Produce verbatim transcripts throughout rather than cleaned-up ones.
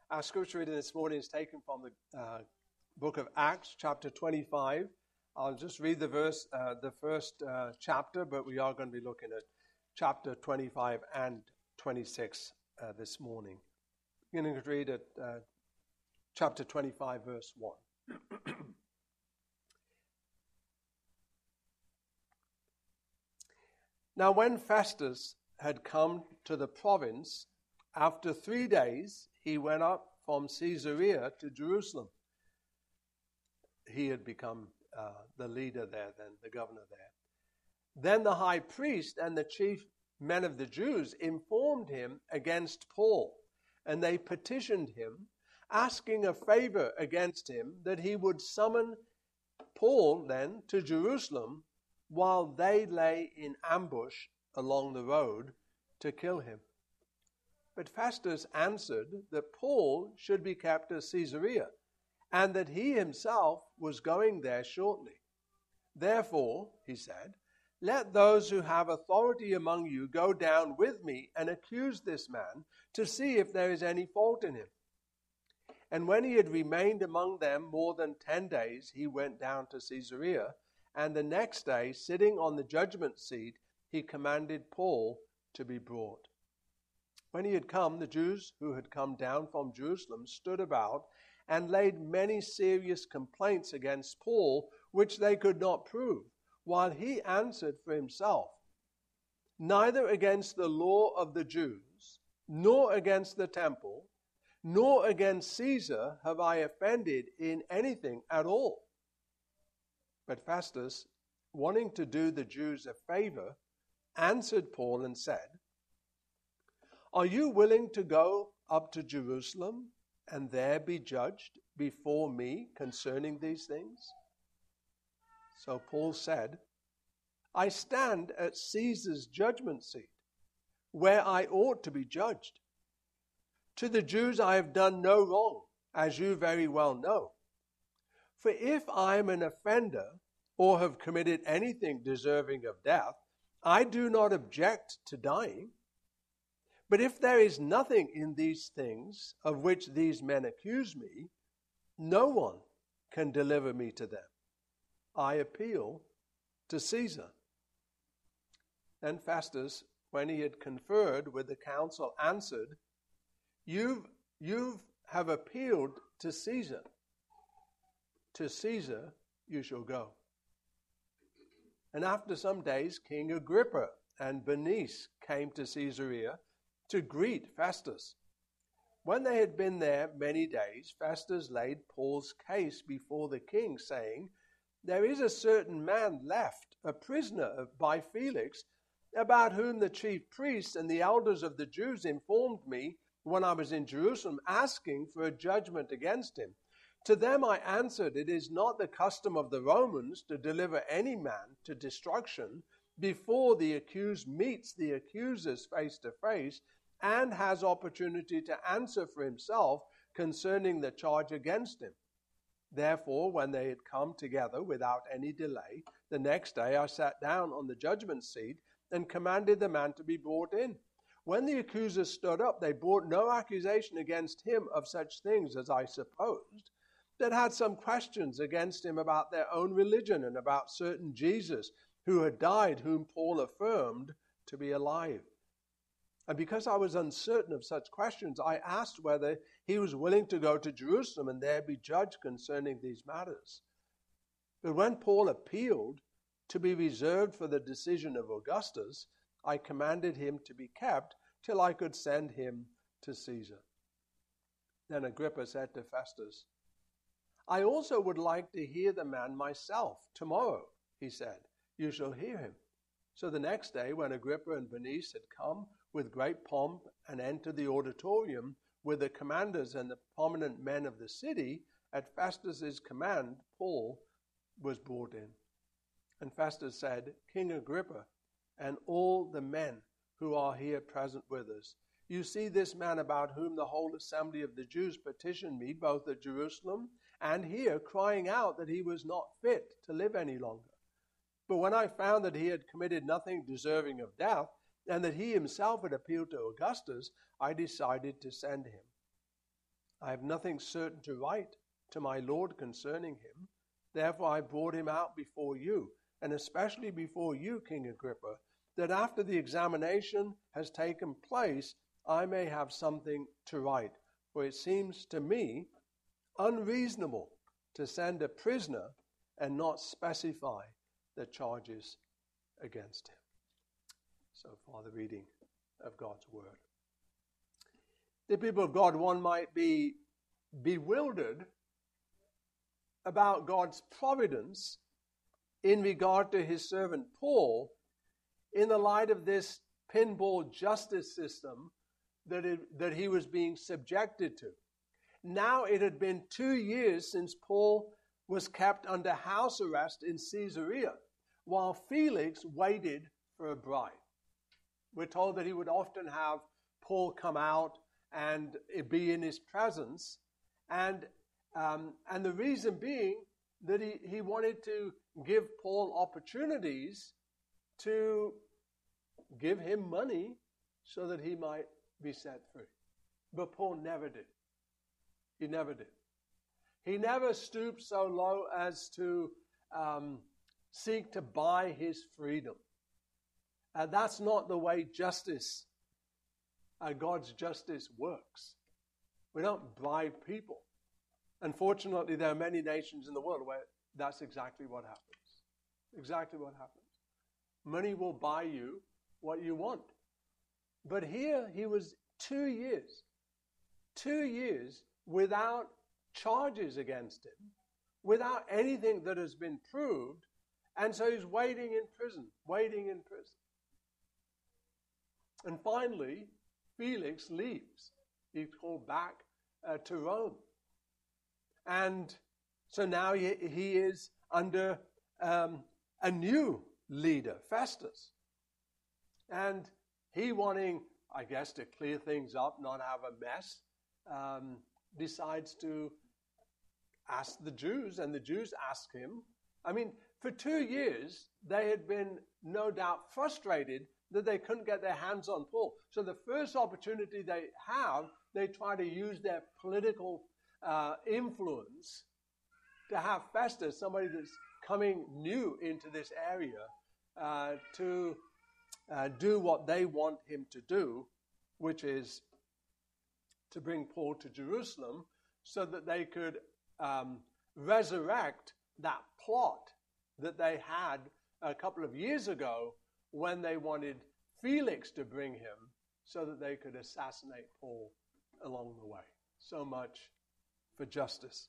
Our scripture reading this morning is taken from the uh, book of Acts, chapter twenty-five. I'll just read the verse, uh, the first uh, chapter, but we are going to be looking at chapter twenty-five and twenty-six uh, this morning. Beginning to read at uh, chapter twenty-five, verse one. Now, when Festus had come to the province, after three days he went up from Caesarea to Jerusalem. He had become uh, the leader there, then the governor there. Then the high priest and the chief men of the Jews informed him against Paul, and they petitioned him, asking a favor against him, that he would summon Paul then to Jerusalem while they lay in ambush along the road to kill him. But Festus answered that Paul should be kept at Caesarea, and that he himself was going there shortly. Therefore, he said, let those who have authority among you go down with me and accuse this man to see if there is any fault in him. And when he had remained among them more than ten days, he went down to Caesarea, and the next day, sitting on the judgment seat, he commanded Paul to be brought. When he had come, the Jews who had come down from Jerusalem stood about and laid many serious complaints against Paul, which they could not prove, while he answered for himself, neither against the law of the Jews, nor against the temple, nor against Caesar have I offended in anything at all. But Festus, wanting to do the Jews a favor, answered Paul and said, are you willing to go up to Jerusalem and there be judged before me concerning these things? So Paul said, I stand at Caesar's judgment seat, where I ought to be judged. To the Jews I have done no wrong, as you very well know. For if I am an offender or have committed anything deserving of death, I do not object to dying. But if there is nothing in these things of which these men accuse me, no one can deliver me to them. I appeal to Caesar. Then Festus, when he had conferred with the council, answered, You've, you have appealed to Caesar. To Caesar you shall go. And after some days, King Agrippa and Bernice came to Caesarea to greet Festus. When they had been there many days, Festus laid Paul's case before the king, saying, there is a certain man left, a prisoner by Felix, about whom the chief priests and the elders of the Jews informed me when I was in Jerusalem, asking for a judgment against him. To them I answered, it is not the custom of the Romans to deliver any man to destruction before the accused meets the accusers face to face and has opportunity to answer for himself concerning the charge against him. Therefore, when they had come together without any delay, the next day I sat down on the judgment seat and commanded the man to be brought in. When the accusers stood up, they brought no accusation against him of such things as I supposed, but had some questions against him about their own religion and about certain Jesus who had died, whom Paul affirmed to be alive. And because I was uncertain of such questions, I asked whether he was willing to go to Jerusalem and there be judged concerning these matters. But when Paul appealed to be reserved for the decision of Augustus, I commanded him to be kept till I could send him to Caesar. Then Agrippa said to Festus, I also would like to hear the man myself. Tomorrow, he said, you shall hear him. So the next day, when Agrippa and Bernice had come with great pomp and entered the auditorium with the commanders and the prominent men of the city, at Festus's command, Paul was brought in. And Festus said, King Agrippa, and all the men who are here present with us, you see this man about whom the whole assembly of the Jews petitioned me, both at Jerusalem and here, crying out that he was not fit to live any longer. But when I found that he had committed nothing deserving of death, and that he himself had appealed to Augustus, I decided to send him. I have nothing certain to write to my Lord concerning him. Therefore I brought him out before you, and especially before you, King Agrippa, that after the examination has taken place, I may have something to write. For it seems to me unreasonable to send a prisoner and not specify the charges against him. So far, the reading of God's word. The people of God, one might be bewildered about God's providence in regard to his servant Paul in the light of this pinball justice system that, it, that he was being subjected to. Now it had been two years since Paul was kept under house arrest in Caesarea, while Felix waited for a bride. We're told that he would often have Paul come out and be in his presence, and um, and the reason being that he, he wanted to give Paul opportunities to give him money so that he might be set free. But Paul never did. He never did. He never stooped so low as to um, seek to buy his freedom. Uh, that's not the way justice, uh, God's justice works. We don't bribe people. Unfortunately, there are many nations in the world where that's exactly what happens. Exactly what happens. Money will buy you what you want. But here he was two years, two years without charges against him, without anything that has been proved, and so he's waiting in prison, waiting in prison. And finally, Felix leaves. He's called back uh, to Rome. And so now he, he is under um, a new leader, Festus. And he wanting, I guess, to clear things up, not have a mess, um, decides to ask the Jews, and the Jews ask him. I mean, for two years, they had been no doubt frustrated that they couldn't get their hands on Paul. So the first opportunity they have, they try to use their political uh, influence to have Festus, somebody that's coming new into this area, uh, to uh, do what they want him to do, which is to bring Paul to Jerusalem so that they could um, resurrect that plot that they had a couple of years ago when they wanted Felix to bring him so that they could assassinate Paul along the way. So much for justice.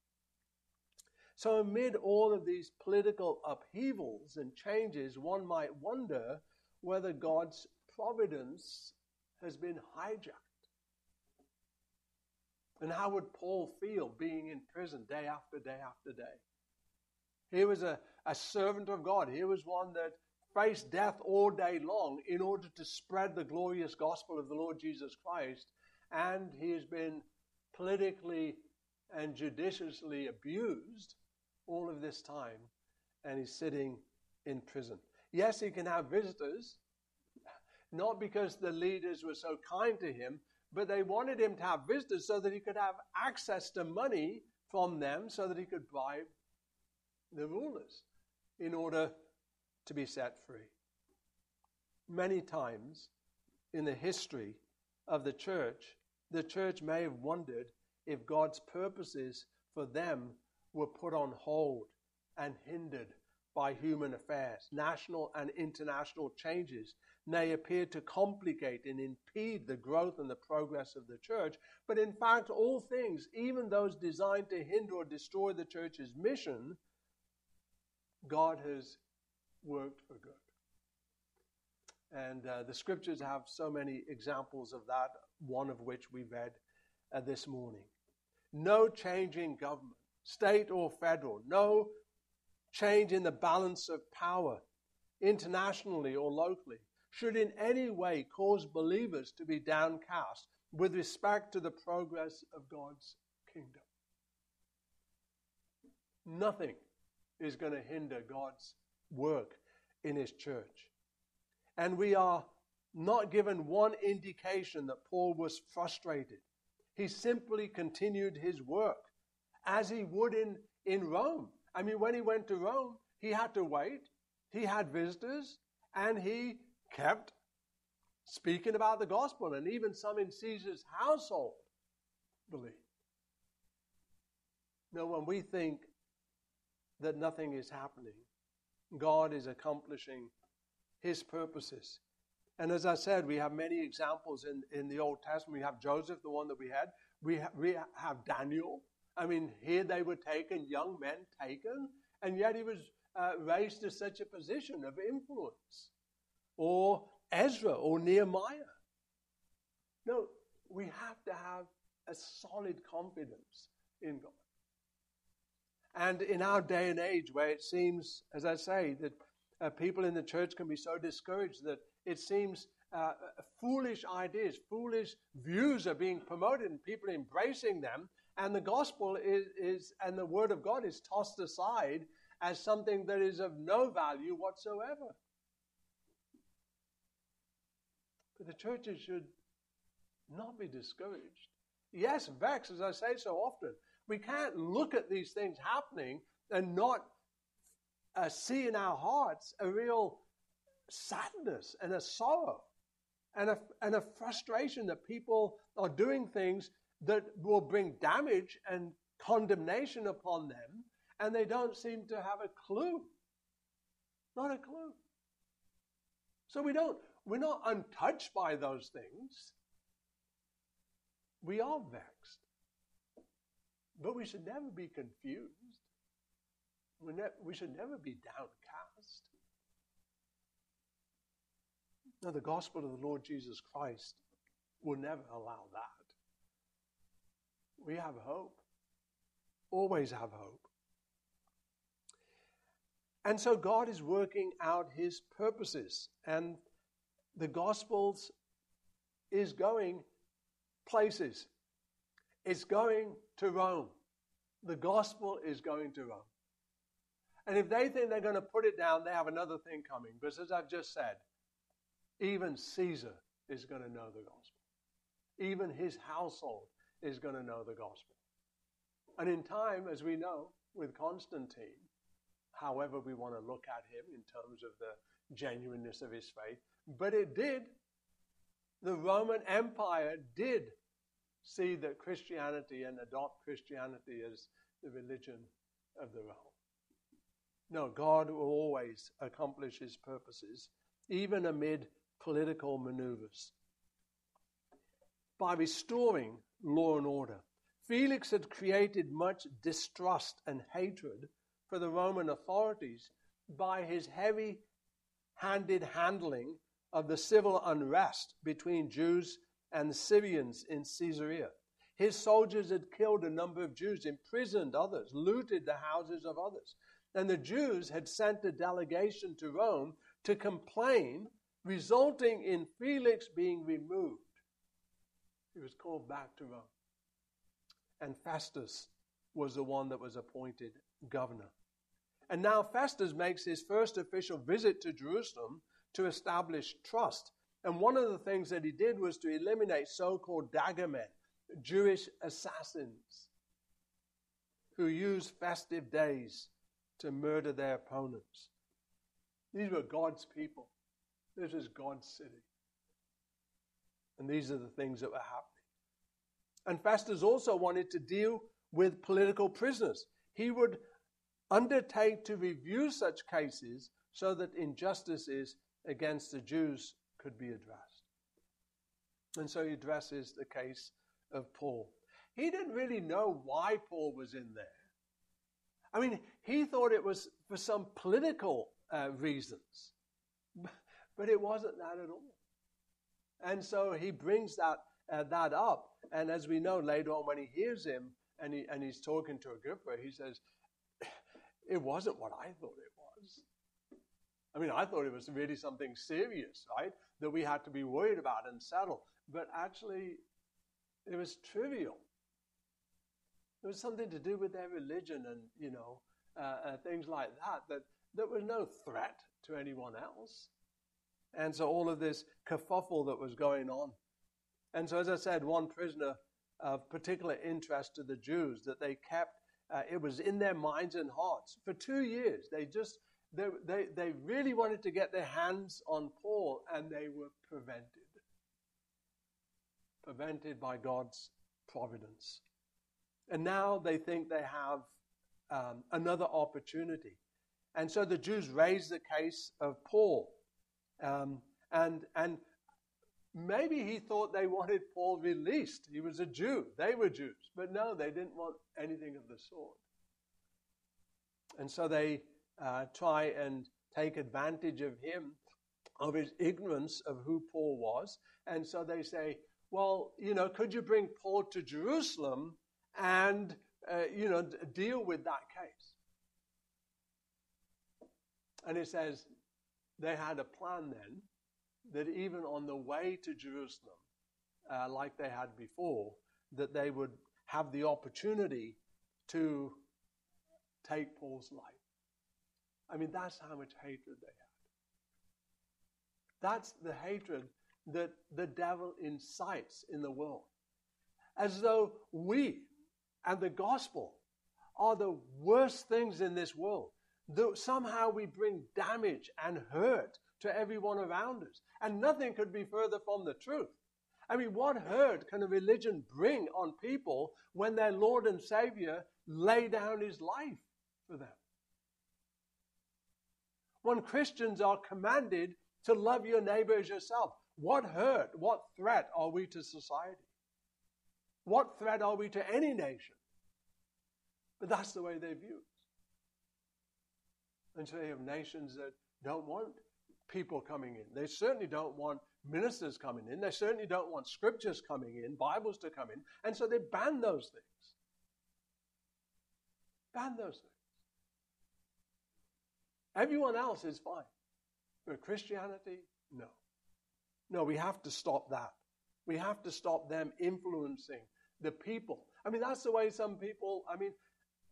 So amid all of these political upheavals and changes, one might wonder whether God's providence has been hijacked. And how would Paul feel being in prison day after day after day? He was a, a servant of God. He was one that faced death all day long in order to spread the glorious gospel of the Lord Jesus Christ. And he has been politically and judiciously abused all of this time. And he's sitting in prison. Yes, he can have visitors, not because the leaders were so kind to him, but they wanted him to have visitors so that he could have access to money from them so that he could bribe the rulers in order to be set free. Many times in the history of the church, the church may have wondered if God's purposes for them were put on hold and hindered by human affairs. National and international changes may appear to complicate and impede the growth and the progress of the church, but in fact all things, even those designed to hinder or destroy the church's mission, God has worked for good. And uh, the scriptures have so many examples of that, one of which we read uh, this morning. No change in government, state or federal, no change in the balance of power, internationally or locally, should in any way cause believers to be downcast with respect to the progress of God's kingdom. Nothing is going to hinder God's work in his church. And we are not given one indication that Paul was frustrated. He simply continued his work as he would in, in Rome. I mean, when he went to Rome, he had to wait. He had visitors, and he kept speaking about the gospel, and even some in Caesar's household believed. No, when we think that nothing is happening, God is accomplishing his purposes. And as I said, we have many examples in, in the Old Testament. We have Joseph, the one that we had. We, ha- we have Daniel. I mean, here they were taken, young men taken, and yet he was uh, raised to such a position of influence. Or Ezra or Nehemiah. No, we have to have a solid confidence in God. And in our day and age where it seems, as I say, that uh, people in the church can be so discouraged that it seems uh, foolish ideas, foolish views are being promoted and people embracing them, and the gospel is, is and the word of God is tossed aside as something that is of no value whatsoever. But the churches should not be discouraged. Yes, vexed, as I say so often. We can't look at these things happening and not uh, see in our hearts a real sadness and a sorrow and a, and a frustration that people are doing things that will bring damage and condemnation upon them, and they don't seem to have a clue. Not a clue. So we don't, we're not untouched by those things. We are vexed. But we should never be confused. We, ne- we should never be downcast. No, the gospel of the Lord Jesus Christ will never allow that. We have hope. Always have hope. And so God is working out his purposes. And the gospels is going places. It's going to Rome. The gospel is going to Rome. And if they think they're going to put it down, they have another thing coming. Because as I've just said, even Caesar is going to know the gospel. Even his household is going to know the gospel. And in time, as we know, with Constantine, however we want to look at him in terms of the genuineness of his faith, but it did, the Roman Empire did see that Christianity and adopt Christianity as the religion of the realm. No, God will always accomplish his purposes, even amid political maneuvers. By restoring law and order, Felix had created much distrust and hatred for the Roman authorities by his heavy-handed handling of the civil unrest between Jews and Syrians in Caesarea. His soldiers had killed a number of Jews, imprisoned others, looted the houses of others. And the Jews had sent a delegation to Rome to complain, resulting in Felix being removed. He was called back to Rome. And Festus was the one that was appointed governor. And now Festus makes his first official visit to Jerusalem to establish trust. And one of the things that he did was to eliminate so-called daggermen, Jewish assassins, who used festive days to murder their opponents. These were God's people. This is God's city. And these are the things that were happening. And Festus also wanted to deal with political prisoners. He would undertake to review such cases so that injustices against the Jews could be addressed. And so he addresses the case of Paul. He didn't really know why Paul was in there. I mean, he thought it was for some political uh, reasons. But it wasn't that at all. And so he brings that uh, that up. And as we know later on when he hears him and, he, and he's talking to Agrippa, he says, it wasn't what I thought it was. I mean, I thought it was really something serious, right? That we had to be worried about and settle. But actually, it was trivial. It was something to do with their religion and, you know, uh, uh, things like that, that there was no threat to anyone else. And so all of this kerfuffle that was going on. And so, as I said, one prisoner of particular interest to the Jews that they kept. Uh, it was in their minds and hearts for two years. They just they, they they really wanted to get their hands on Paul, and they were prevented. Prevented by God's providence. And now they think they have um, another opportunity. And so the Jews raised the case of Paul. Um, and and maybe he thought they wanted Paul released. He was a Jew. They were Jews. But no, they didn't want anything of the sort. And so they uh, try and take advantage of him, of his ignorance of who Paul was. And so they say, well, you know, could you bring Paul to Jerusalem and, uh, you know, d- deal with that case? And it says they had a plan then that even on the way to Jerusalem, uh, like they had before, that they would have the opportunity to take Paul's life. I mean, that's how much hatred they had. That's the hatred that the devil incites in the world. As though we and the gospel are the worst things in this world. Though somehow we bring damage and hurt to everyone around us. And nothing could be further from the truth. I mean, what hurt can a religion bring on people when their Lord and Savior lay down his life for them? When Christians are commanded to love your neighbor as yourself, what hurt, what threat are we to society? What threat are we to any nation? But that's the way they view it. And so you have nations that don't want people coming in. They certainly don't want ministers coming in. They certainly don't want scriptures coming in, Bibles to come in. And so they ban those things. Ban those things. Everyone else is fine. But Christianity, no. No, we have to stop that. We have to stop them influencing the people. I mean, that's the way some people, I mean,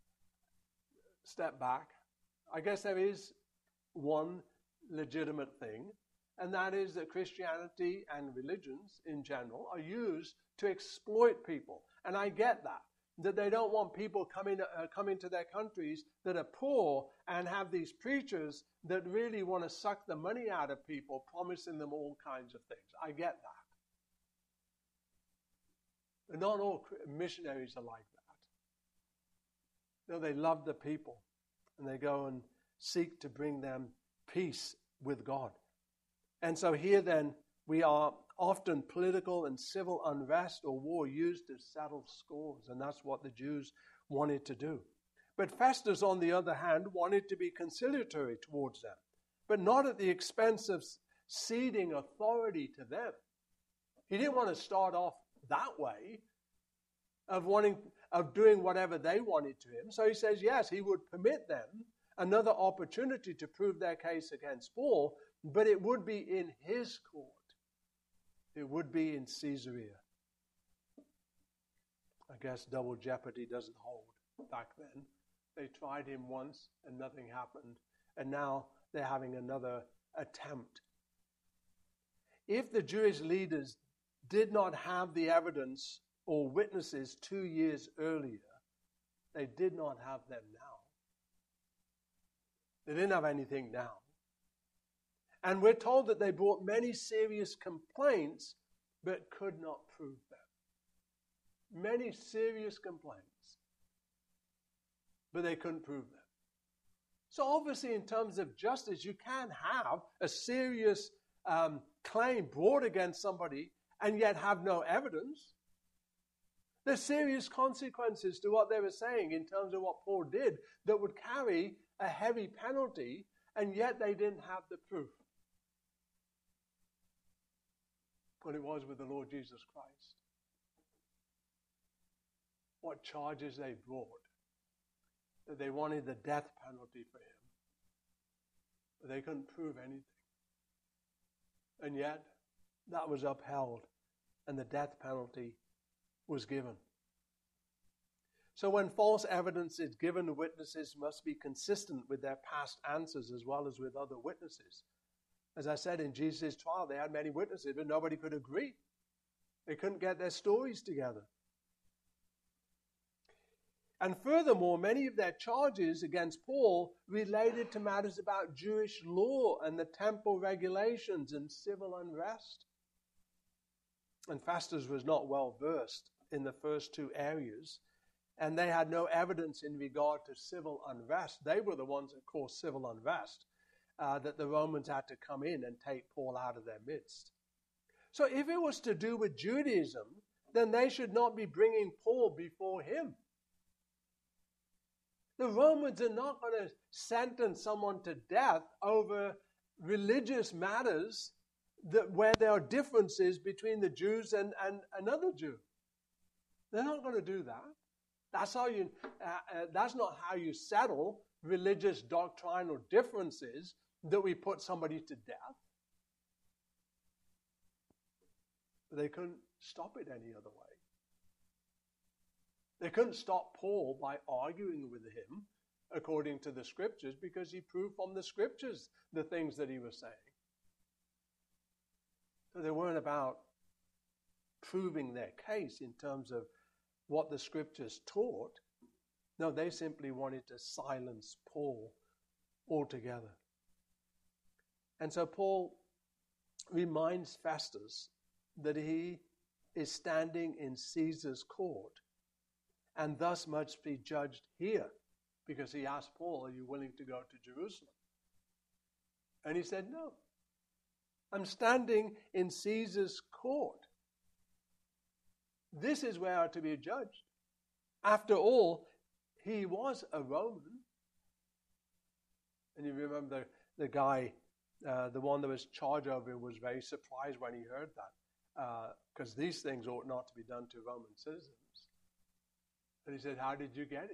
step back. I guess there is one legitimate thing, and that is that Christianity and religions in general are used to exploit people. And I get that, that they don't want people coming uh, coming to their countries that are poor and have these preachers that really want to suck the money out of people, promising them all kinds of things. I get that. But not all missionaries are like that. No, they love the people, and they go and seek to bring them peace with God. And so here then, we are often political and civil unrest or war used to settle scores, and that's what the Jews wanted to do. But Festus, on the other hand, wanted to be conciliatory towards them, but not at the expense of ceding authority to them. He didn't want to start off that way, of wanting, of doing whatever they wanted to him. So he says, yes, he would permit them another opportunity to prove their case against Paul, but it would be in his court. It would be in Caesarea. I guess double jeopardy doesn't hold back then. They tried him once and nothing happened, and now they're having another attempt. If the Jewish leaders did not have the evidence or witnesses two years earlier, they did not have them now. They didn't have anything now. And we're told that they brought many serious complaints, but could not prove them. Many serious complaints, but they couldn't prove them. So obviously, in terms of justice, you can have a serious um, claim brought against somebody and yet have no evidence. There's serious consequences to what they were saying in terms of what Paul did that would carry a heavy penalty, and yet they didn't have the proof. But it was with the Lord Jesus Christ. What charges they brought. That they wanted the death penalty for him. But they couldn't prove anything. And yet, that was upheld, and the death penalty was given. So when false evidence is given, the witnesses must be consistent with their past answers as well as with other witnesses. As I said, in Jesus' trial, they had many witnesses, but nobody could agree. They couldn't get their stories together. And furthermore, many of their charges against Paul related to matters about Jewish law and the temple regulations and civil unrest. And Festus was not well versed in the first two areas, and they had no evidence in regard to civil unrest. They were the ones that caused civil unrest, uh, that the Romans had to come in and take Paul out of their midst. So if it was to do with Judaism, then they should not be bringing Paul before him. The Romans are not going to sentence someone to death over religious matters that, where there are differences between the Jews and, and another Jew. They're not going to do that. That's how you. Uh, uh, that's not how you settle religious doctrinal differences, that we put somebody to death. They couldn't stop it any other way. They couldn't stop Paul by arguing with him according to the Scriptures, because he proved from the Scriptures the things that he was saying. So they weren't about proving their case in terms of what the Scriptures taught. No, they simply wanted to silence Paul altogether. And so Paul reminds Festus that he is standing in Caesar's court, and thus must be judged here, because he asked Paul, are you willing to go to Jerusalem? And he said, no. I'm standing in Caesar's court. This is where I'm to be judged. After all, he was a Roman. And you remember the, the guy, uh, the one that was charged over him, was very surprised when he heard that, because uh, these things ought not to be done to Roman citizens. And he said, how did you get it?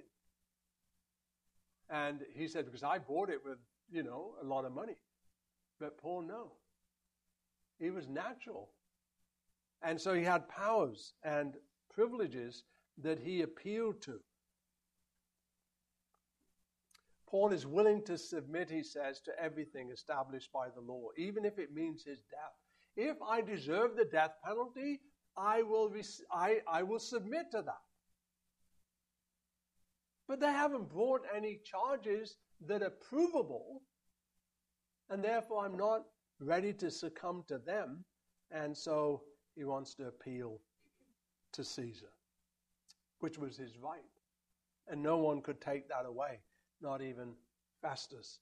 And he said, because I bought it with, you know, a lot of money. But Paul, no. He was natural. And so he had powers and privileges that he appealed to. Paul is willing to submit, he says, to everything established by the law, even if it means his death. If I deserve the death penalty, I will, res- I, I will submit to that. But they haven't brought any charges that are provable, and therefore I'm not ready to succumb to them. And so he wants to appeal to Caesar, which was his right. And no one could take that away, not even Festus.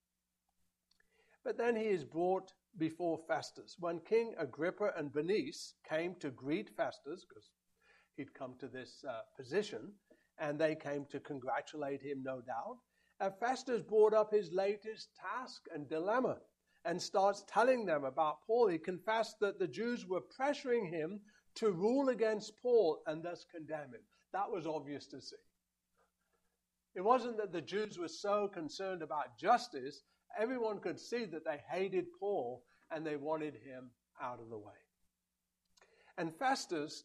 But then he is brought before Festus. When King Agrippa and Bernice came to greet Festus, because he'd come to this uh, position, and they came to congratulate him, no doubt, uh, Festus brought up his latest task and dilemma and starts telling them about Paul. He confessed that the Jews were pressuring him to rule against Paul and thus condemn him. That was obvious to see. It wasn't that the Jews were so concerned about justice. Everyone could see that they hated Paul and they wanted him out of the way. And Festus,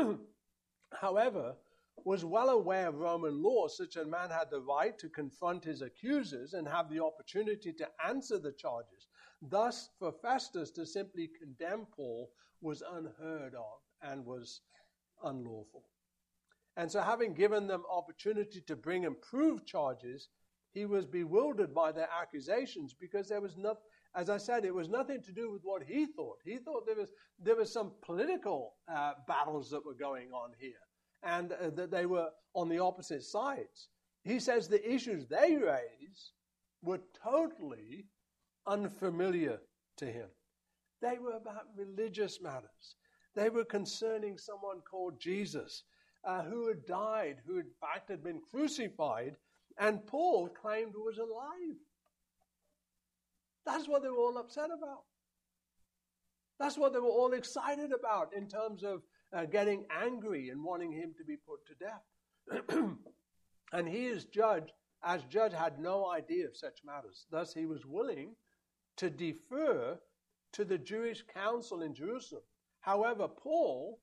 however, was well aware of Roman law. Such a man had the right to confront his accusers and have the opportunity to answer the charges. Thus, for Festus to simply condemn Paul was unheard of and was unlawful. And so, having given them opportunity to bring and prove charges, he was bewildered by their accusations, because there was nothing, as I said, it was nothing to do with what he thought. He thought there was there was some political uh, battles that were going on here, and uh, that they were on the opposite sides. He says the issues they raised were totally unfamiliar to him. They were about religious matters. They were concerning someone called Jesus, uh, who had died, who in fact had been crucified, and Paul claimed was alive. That's what they were all upset about. That's what they were all excited about in terms of uh, getting angry and wanting him to be put to death. And he as judge, as judge, had no idea of such matters. Thus he was willing to defer to the Jewish council in Jerusalem. However, Paul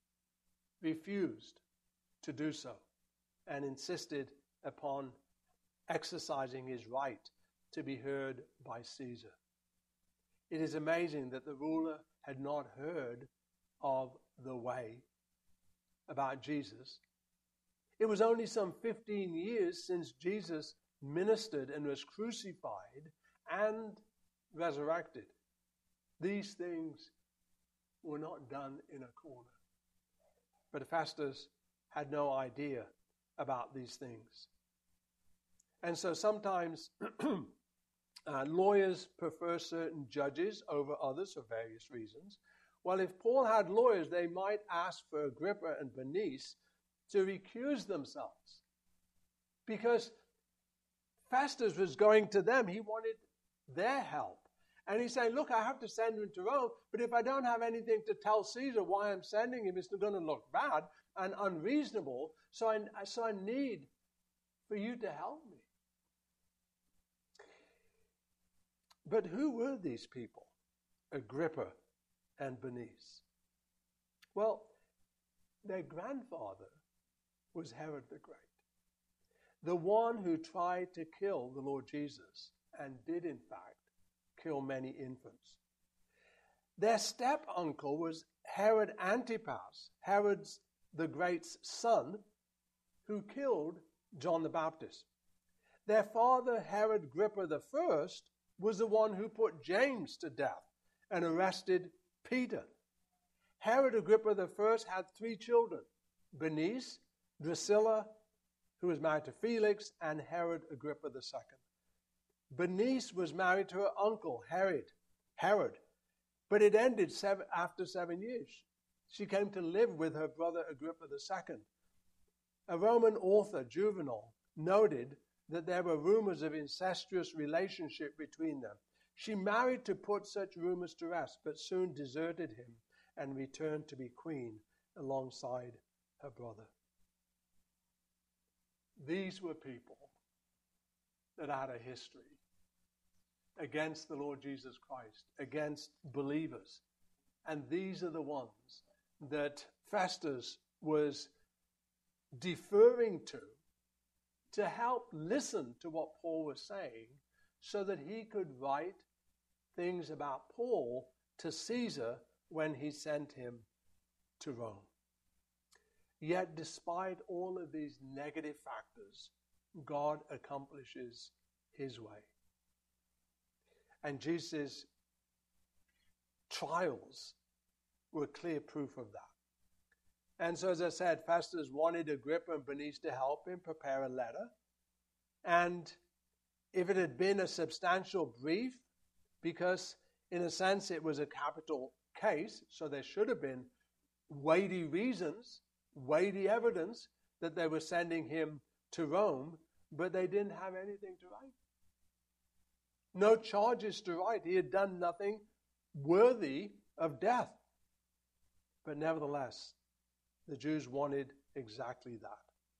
refused to do so and insisted upon exercising his right to be heard by Caesar. It is amazing that the ruler had not heard of the way about Jesus. It was only some fifteen years since Jesus ministered and was crucified and resurrected. These things were not done in a corner. But Festus had no idea about these things. And so sometimes uh, lawyers prefer certain judges over others for various reasons. Well, if Paul had lawyers, they might ask for Agrippa and Bernice to recuse themselves. Because Festus was going to them. He wanted their help. And he's saying, look, I have to send him to Rome, but if I don't have anything to tell Caesar why I'm sending him, it's going to look bad and unreasonable. So I, so I need for you to help me. But who were these people, Agrippa and Bernice? Well, their grandfather was Herod the Great, the one who tried to kill the Lord Jesus and did, in fact, kill many infants. Their step-uncle was Herod Antipas, Herod the Great's son, who killed John the Baptist. Their father, Herod Agrippa the First, was the one who put James to death and arrested Peter. Herod Agrippa the First had three children, Bernice, Drusilla, who was married to Felix, and Herod Agrippa the Second. Bernice was married to her uncle, Herod, Herod, but it ended seven, after seven years. She came to live with her brother Agrippa the Second. A Roman author, Juvenal, noted that there were rumors of incestuous relationship between them. She married to put such rumors to rest, but soon deserted him and returned to be queen alongside her brother. These were people that had a history against the Lord Jesus Christ, against believers. And these are the ones that Festus was deferring to, to help listen to what Paul was saying, so that he could write things about Paul to Caesar when he sent him to Rome. Yet, despite all of these negative factors, God accomplishes his way. And Jesus' trials were clear proof of that. And so, as I said, Festus wanted Agrippa and Bernice to help him prepare a letter. And if it had been a substantial brief, because in a sense it was a capital case, so there should have been weighty reasons, weighty evidence that they were sending him to Rome, but they didn't have anything to write. No charges to write. He had done nothing worthy of death. But nevertheless, the Jews wanted exactly that.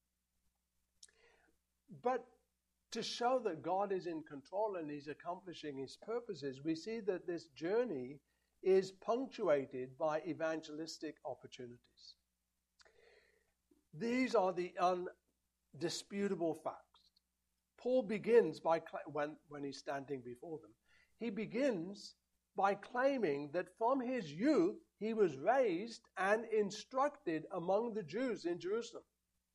But to show that God is in control and he's accomplishing his purposes, we see that this journey is punctuated by evangelistic opportunities. These are the undisputable facts. Paul begins by, when, when he's standing before them, he begins by claiming that from his youth he was raised and instructed among the Jews in Jerusalem.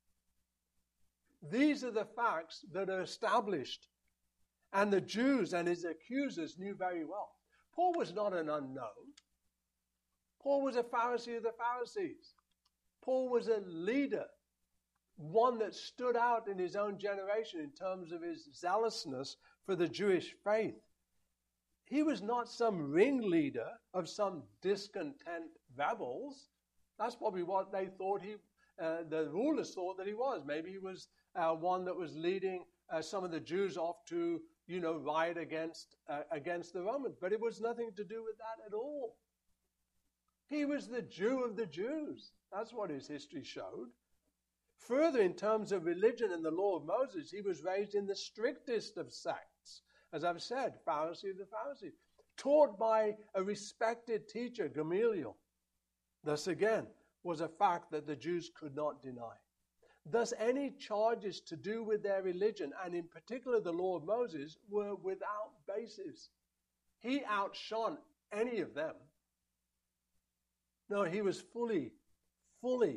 These are the facts that are established, and the Jews and his accusers knew very well. Paul was not an unknown. Paul was a Pharisee of the Pharisees. Paul was a leader, one that stood out in his own generation in terms of his zealousness for the Jewish faith. He was not some ringleader of some discontent rebels. That's probably what they thought he, uh, the rulers thought that he was. Maybe he was uh, one that was leading uh, some of the Jews off to, you know, riot against uh, against the Romans. But it was nothing to do with that at all. He was the Jew of the Jews. That's what his history showed. Further, in terms of religion and the law of Moses, he was raised in the strictest of sects. As I've said, Pharisee of the Pharisees, taught by a respected teacher, Gamaliel. Thus again, was a fact that the Jews could not deny. Thus, any charges to do with their religion, and in particular the law of Moses, were without basis. He outshone any of them. No, he was fully, fully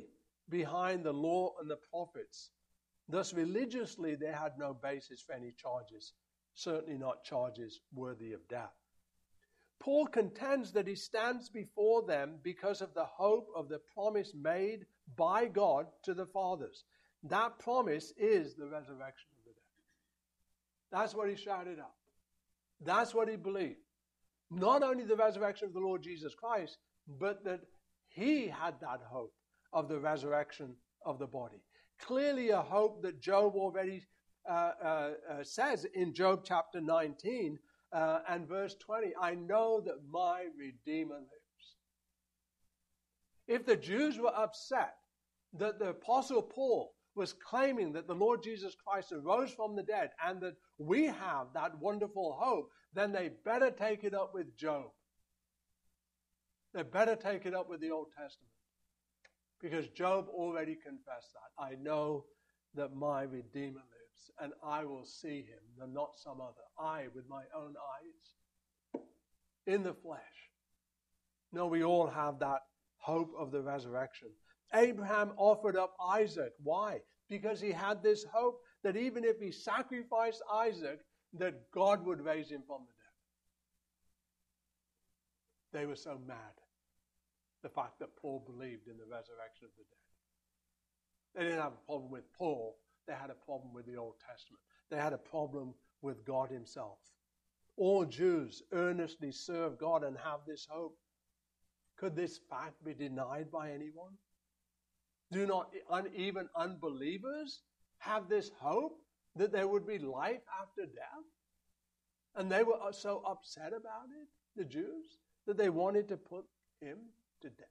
behind the law and the prophets. Thus, religiously, they had no basis for any charges, certainly not charges worthy of death. Paul contends that he stands before them because of the hope of the promise made by God to the fathers. That promise is the resurrection of the dead. That's what he shouted out. That's what he believed. Not only the resurrection of the Lord Jesus Christ, but that he had that hope of the resurrection of the body. Clearly a hope that Job already uh, uh, uh, says in Job chapter nineteen uh, and verse twenty, I know that my Redeemer lives. If the Jews were upset that the Apostle Paul was claiming that the Lord Jesus Christ arose from the dead and that we have that wonderful hope, then they better take it up with Job. They better take it up with the Old Testament. Because Job already confessed that. I know that my Redeemer lives, and I will see him, and not some other. I, with my own eyes, in the flesh. No, we all have that hope of the resurrection. Abraham offered up Isaac. Why? Because he had this hope that even if he sacrificed Isaac, that God would raise him from the dead. They were so mad. The fact that Paul believed in the resurrection of the dead. They didn't have a problem with Paul. They had a problem with the Old Testament. They had a problem with God himself. All Jews earnestly serve God and have this hope. Could this fact be denied by anyone? Do not un, even unbelievers have this hope that there would be life after death? And they were so upset about it, the Jews, that they wanted to put him to death.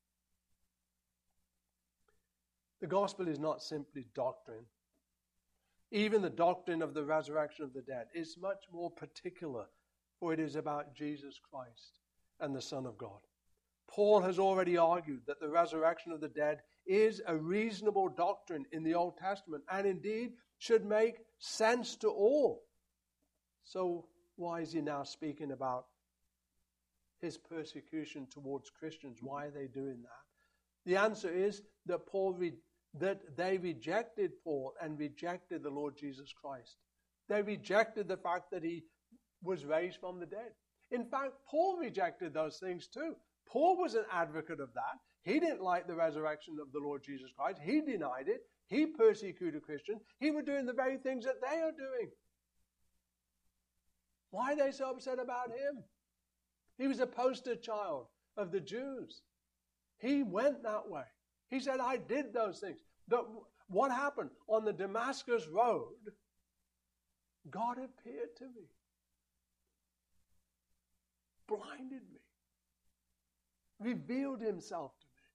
The gospel is not simply doctrine. Even the doctrine of the resurrection of the dead is much more particular, for it is about Jesus Christ and the Son of God. Paul has already argued that the resurrection of the dead is a reasonable doctrine in the Old Testament and indeed should make sense to all. So why is he now speaking about his persecution towards Christians? Why are they doing that? The answer is that Paul re- that they rejected Paul and rejected the Lord Jesus Christ. They rejected the fact that he was raised from the dead. In fact, Paul rejected those things too. Paul was an advocate of that. He didn't like the resurrection of the Lord Jesus Christ. He denied it. He persecuted Christians. He was doing the very things that they are doing. Why are they so upset about him? He was a poster child of the Jews. He went that way. He said, I did those things. But what happened? On the Damascus road, God appeared to me, blinded me, revealed himself to me.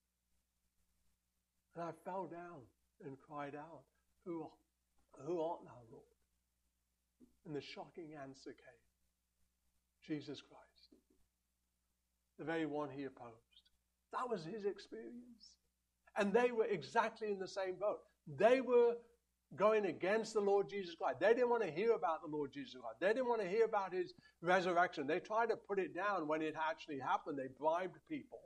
And I fell down and cried out, Who, who art thou, Lord? And the shocking answer came, Jesus Christ, the very one he opposed. That was his experience. And they were exactly in the same boat. They were going against the Lord Jesus Christ. They didn't want to hear about the Lord Jesus Christ. They didn't want to hear about his resurrection. They tried to put it down when it actually happened. They bribed people.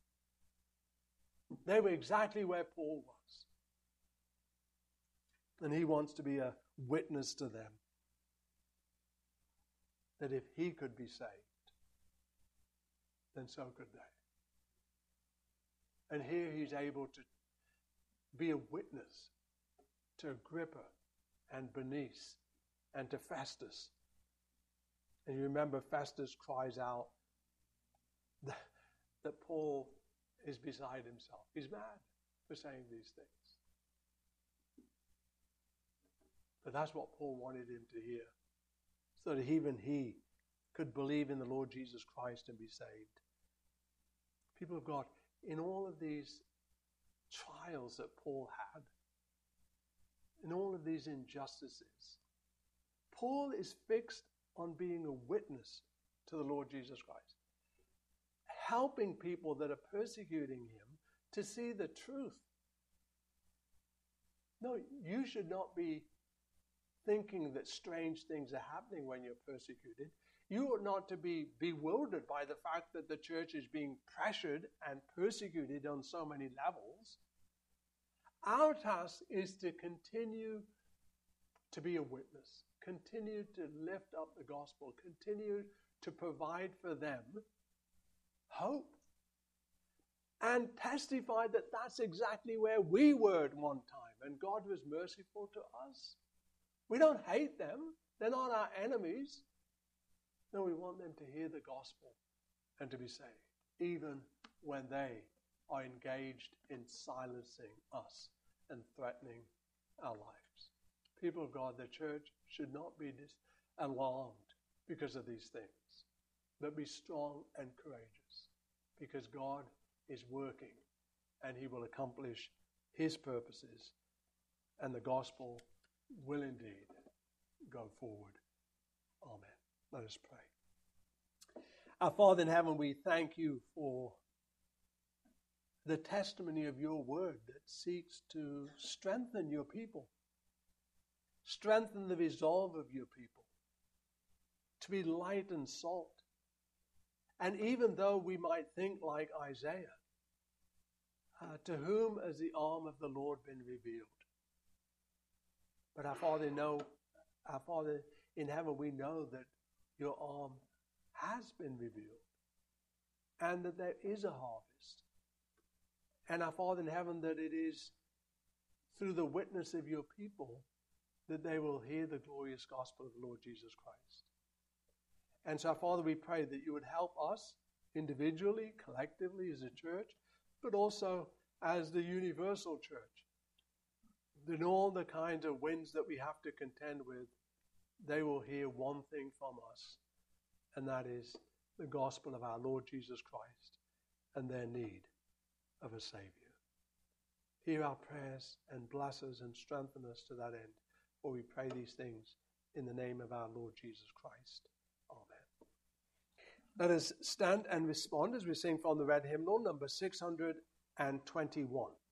They were exactly where Paul was. And he wants to be a witness to them. That if he could be saved, then so could they. And here he's able to be a witness to Agrippa and Bernice and to Festus. And you remember Festus cries out that, that Paul is beside himself. He's mad for saying these things. But that's what Paul wanted him to hear, so that even he could believe in the Lord Jesus Christ and be saved. People of God, in all of these trials that Paul had, in all of these injustices, Paul is fixed on being a witness to the Lord Jesus Christ, helping people that are persecuting him to see the truth. No, you should not be thinking that strange things are happening when you're persecuted. You ought not to be bewildered by the fact that the church is being pressured and persecuted on so many levels. Our task is to continue to be a witness, continue to lift up the gospel, continue to provide for them hope, and testify that that's exactly where we were at one time, and God was merciful to us. We don't hate them. They're not our enemies. No, we want them to hear the gospel and to be saved, even when they are engaged in silencing us and threatening our lives. People of God, the church should not be dis- alarmed because of these things, but be strong and courageous, because God is working and he will accomplish his purposes, and the gospel will indeed go forward. Amen. Let us pray. Our Father in heaven, we thank you for the testimony of your word that seeks to strengthen your people, strengthen the resolve of your people, to be light and salt. And even though we might think like Isaiah, uh, to whom has the arm of the Lord been revealed? But our Father, know, our Father in heaven, we know that your arm has been revealed, and that there is a harvest. And our Father in heaven, that it is through the witness of your people that they will hear the glorious gospel of the Lord Jesus Christ. And so, Father, we pray that you would help us individually, collectively as a church, but also as the universal church. In all the kinds of winds that we have to contend with, they will hear one thing from us, and that is the gospel of our Lord Jesus Christ and their need of a Savior. Hear our prayers and bless us and strengthen us to that end. For we pray these things in the name of our Lord Jesus Christ. Amen. Let us stand and respond as we sing from the red hymnal, number six hundred twenty-one.